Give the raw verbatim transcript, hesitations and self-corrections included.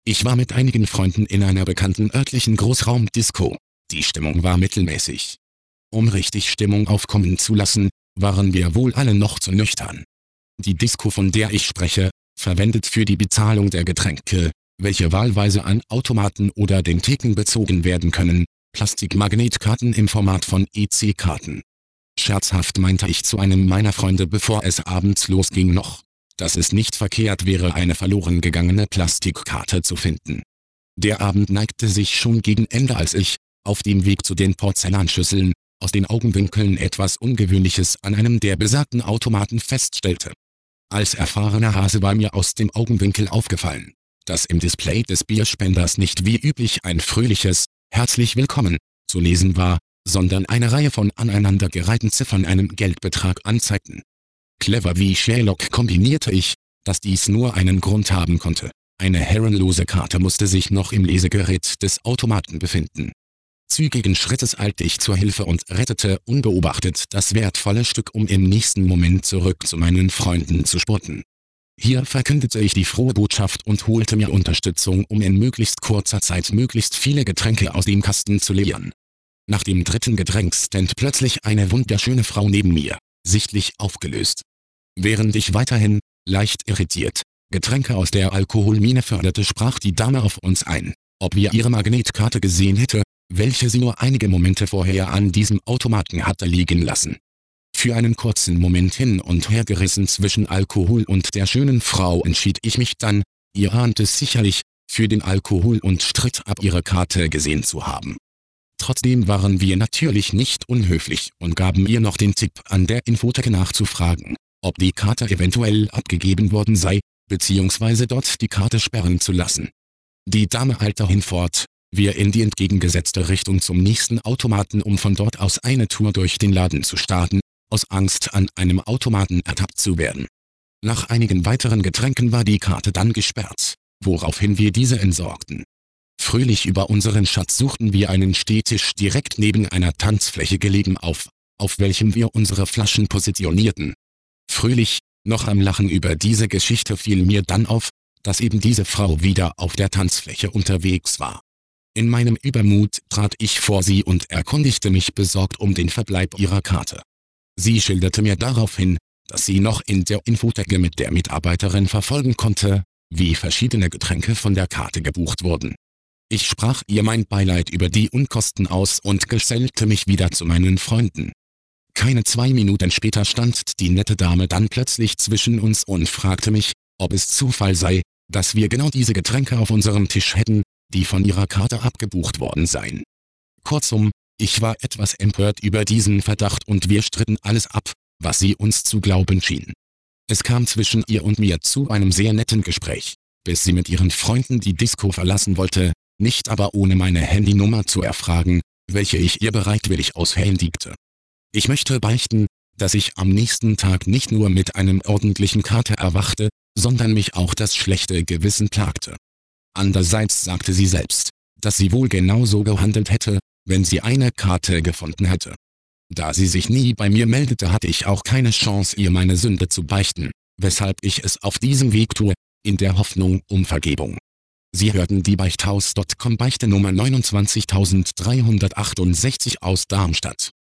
Ich war mit einigen Freunden in einer bekannten örtlichen Großraumdisco. Die Stimmung war mittelmäßig. Um richtig Stimmung aufkommen zu lassen, waren wir wohl alle noch zu nüchtern. Die Disco, von der ich spreche, verwendet für die Bezahlung der Getränke, welche wahlweise an Automaten oder den Theken bezogen werden können, Plastikmagnetkarten im Format von E C-Karten. Scherzhaft meinte ich zu einem meiner Freunde, bevor es abends losging, noch, dass es nicht verkehrt wäre, eine verloren gegangene Plastikkarte zu finden. Der Abend neigte sich schon gegen Ende, als ich, auf dem Weg zu den Porzellanschüsseln, aus den Augenwinkeln etwas Ungewöhnliches an einem der besagten Automaten feststellte. Als erfahrener Hase war mir aus dem Augenwinkel aufgefallen, dass im Display des Bierspenders nicht wie üblich ein fröhliches »Herzlich willkommen« zu lesen war, sondern eine Reihe von aneinandergereihten Ziffern einen Geldbetrag anzeigten. Clever wie Sherlock kombinierte ich, dass dies nur einen Grund haben konnte: eine herrenlose Karte musste sich noch im Lesegerät des Automaten befinden. Zügigen Schrittes eilte ich zur Hilfe und rettete unbeobachtet das wertvolle Stück, um im nächsten Moment zurück zu meinen Freunden zu spurten. Hier verkündete ich die frohe Botschaft und holte mir Unterstützung, um in möglichst kurzer Zeit möglichst viele Getränke aus dem Kasten zu leeren. Nach dem dritten Getränk stand plötzlich eine wunderschöne Frau neben mir, sichtlich aufgelöst. Während ich weiterhin, leicht irritiert, Getränke aus der Alkoholmine förderte, sprach die Dame auf uns ein, ob wir ihre Magnetkarte gesehen hätte, welche sie nur einige Momente vorher an diesem Automaten hatte liegen lassen. Für einen kurzen Moment hin und her gerissen zwischen Alkohol und der schönen Frau entschied ich mich dann, ihr ahnt es sicherlich, für den Alkohol und stritt ab, ihre Karte gesehen zu haben. Trotzdem waren wir natürlich nicht unhöflich und gaben ihr noch den Tipp, an der Infotheke nachzufragen, ob die Karte eventuell abgegeben worden sei, beziehungsweise dort die Karte sperren zu lassen. Die Dame eilte hinfort, wir in die entgegengesetzte Richtung zum nächsten Automaten, um von dort aus eine Tour durch den Laden zu starten, aus Angst, an einem Automaten ertappt zu werden. Nach einigen weiteren Getränken war die Karte dann gesperrt, woraufhin wir diese entsorgten. Fröhlich über unseren Schatz suchten wir einen Stehtisch direkt neben einer Tanzfläche gelegen auf, auf welchem wir unsere Flaschen positionierten. Fröhlich, noch am Lachen über diese Geschichte, fiel mir dann auf, dass eben diese Frau wieder auf der Tanzfläche unterwegs war. In meinem Übermut trat ich vor sie und erkundigte mich besorgt um den Verbleib ihrer Karte. Sie schilderte mir daraufhin, dass sie noch in der Infotheke mit der Mitarbeiterin verfolgen konnte, wie verschiedene Getränke von der Karte gebucht wurden. Ich sprach ihr mein Beileid über die Unkosten aus und gesellte mich wieder zu meinen Freunden. Keine zwei Minuten später stand die nette Dame dann plötzlich zwischen uns und fragte mich, ob es Zufall sei, dass wir genau diese Getränke auf unserem Tisch hätten, die von ihrer Karte abgebucht worden seien. Kurzum, ich war etwas empört über diesen Verdacht und wir stritten alles ab, was sie uns zu glauben schien. Es kam zwischen ihr und mir zu einem sehr netten Gespräch, bis sie mit ihren Freunden die Disco verlassen wollte, nicht aber ohne meine Handynummer zu erfragen, welche ich ihr bereitwillig aushändigte. Ich möchte beichten, dass ich am nächsten Tag nicht nur mit einem ordentlichen Kater erwachte, sondern mich auch das schlechte Gewissen plagte. Andererseits sagte sie selbst, dass sie wohl genauso gehandelt hätte, wenn sie eine Karte gefunden hätte. Da sie sich nie bei mir meldete, hatte ich auch keine Chance, ihr meine Sünde zu beichten, weshalb ich es auf diesem Weg tue, in der Hoffnung um Vergebung. Sie hörten die Beichthaus Punkt com Beichte Nummer neunundzwanzigtausenddreihundertachtundsechzig aus Darmstadt.